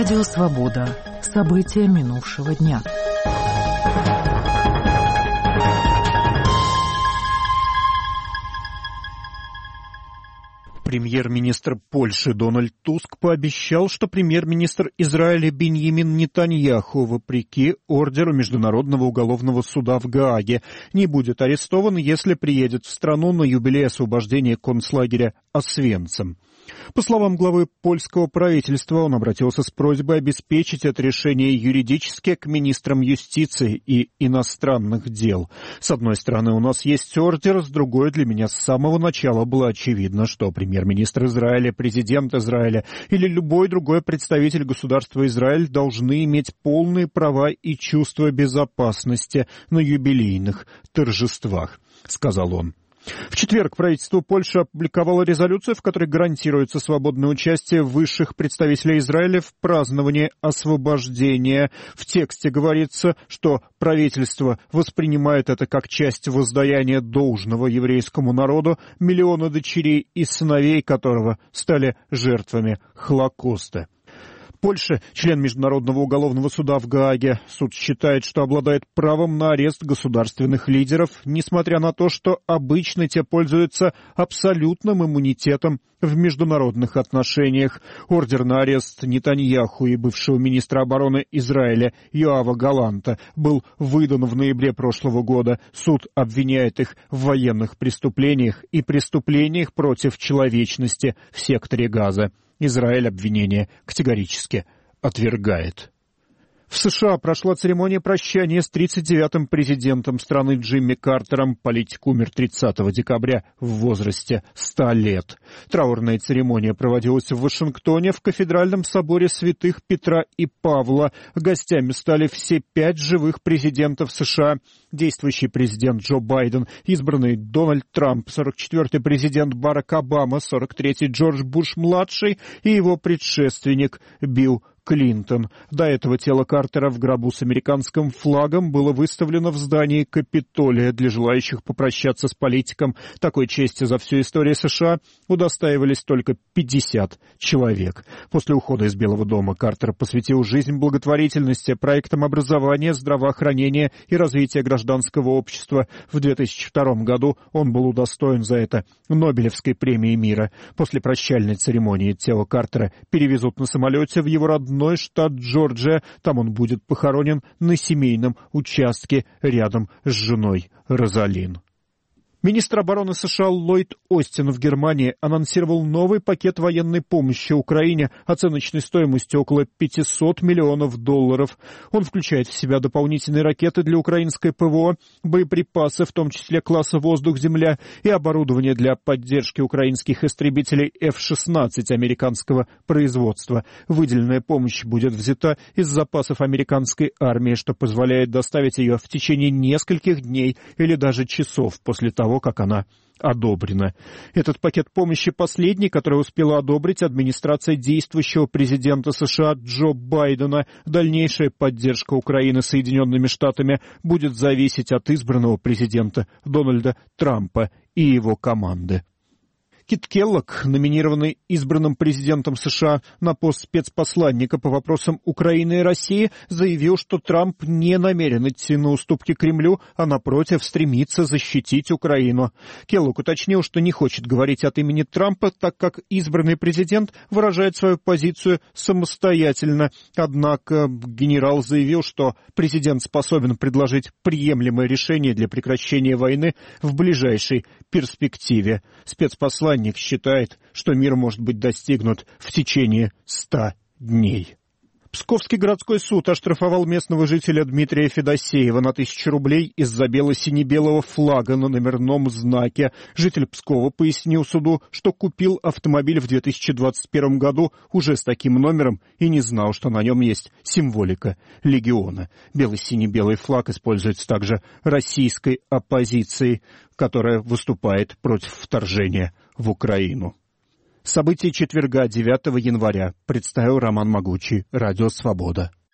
Радио «Свобода». События минувшего дня. Премьер-министр Польши Дональд Туск пообещал, что премьер-министр Израиля Биньямин Нетаньяху, вопреки ордеру Международного уголовного суда в Гааге, не будет арестован, если приедет в страну на юбилей освобождения концлагеря Освенцим. По словам главы польского правительства, он обратился с просьбой обеспечить это решение юридически к министрам юстиции и иностранных дел. С одной стороны, у нас есть ордер, с другой, для меня с самого начала было очевидно, что премьер-министр Израиля, президент Израиля или любой другой представитель государства Израиль должны иметь полные права и чувство безопасности на юбилейных торжествах, сказал он. В четверг правительство Польши опубликовало резолюцию, в которой гарантируется свободное участие высших представителей Израиля в праздновании освобождения. В тексте говорится, что правительство воспринимает это как часть воздаяния должного еврейскому народу, миллиона дочерей и сыновей которого стали жертвами Холокоста. Польша, член Международного уголовного суда в Гааге. Суд считает, что обладает правом на арест государственных лидеров, несмотря на то, что обычно те пользуются абсолютным иммунитетом в международных отношениях. Ордер на арест Нетаньяху и бывшего министра обороны Израиля Йоава Галанта был выдан в ноябре прошлого года. Суд обвиняет их в военных преступлениях и преступлениях против человечности в секторе Газа. Израиль обвинение категорически отвергает. В США прошла церемония прощания с 39-м президентом страны Джимми Картером. Политик умер 30 декабря в возрасте 100 лет. Траурная церемония проводилась в Вашингтоне в кафедральном соборе святых Петра и Павла. Гостями стали все 5 живых президентов США. Действующий президент Джо Байден, избранный Дональд Трамп, 44-й президент Барак Обама, 43-й Джордж Буш-младший и его предшественник Билл Клинтон. До этого тело Картера в гробу с американским флагом было выставлено в здании Капитолия. Для желающих попрощаться с политиком такой чести за всю историю США удостаивались только 50 человек. После ухода из Белого дома Картер посвятил жизнь благотворительности, проектам образования, здравоохранения и развития гражданского общества. В 2002 году он был удостоен за это Нобелевской премии мира. После прощальной церемонии тело Картера перевезут на самолете в его родной штат Джорджия. Там он будет похоронен на семейном участке рядом с женой Розалин. Министр обороны США Ллойд Остин в Германии анонсировал новый пакет военной помощи Украине оценочной стоимостью около $500 миллионов. Он включает в себя дополнительные ракеты для украинской ПВО, боеприпасы, в том числе класса воздух-земля, и оборудование для поддержки украинских истребителей F-16 американского производства. Выделенная помощь будет взята из запасов американской армии, что позволяет доставить ее в течение нескольких дней или даже часов после того, как она одобрена. Этот пакет помощи последний, который успела одобрить администрация действующего президента США Джо Байдена. Дальнейшая поддержка Украины Соединенными Штатами будет зависеть от избранного президента Дональда Трампа и его команды. Кит Келлог, номинированный избранным президентом США на пост спецпосланника по вопросам Украины и России, заявил, что Трамп не намерен идти на уступки Кремлю, а напротив стремится защитить Украину. Келлог уточнил, что не хочет говорить от имени Трампа, так как избранный президент выражает свою позицию самостоятельно. Однако генерал заявил, что президент способен предложить приемлемое решение для прекращения войны в ближайшей перспективе. Спецпосланник считает, что мир может быть достигнут в течение 100 дней. Псковский городской суд оштрафовал местного жителя Дмитрия Федосеева на 1000 рублей из-за бело-сине-белого флага на номерном знаке. Житель Пскова пояснил суду, что купил автомобиль в 2021 году уже с таким номером и не знал, что на нем есть символика легиона. Бело-сине-белый флаг используется также российской оппозицией, которая выступает против вторжения в Украину. События четверга, 9 января, представил Роман Могучий, Радио «Свобода».